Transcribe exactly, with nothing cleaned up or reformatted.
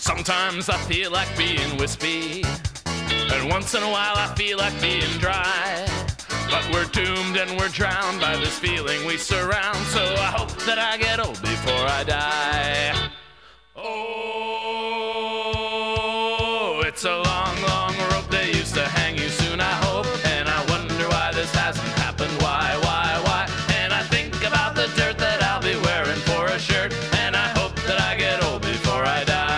Sometimes I feel like being wispy, and once in a while I feel like being dry. But we're doomed and we're drowned by this feeling we surround, so I hope that I get old before I die. Oh, it's a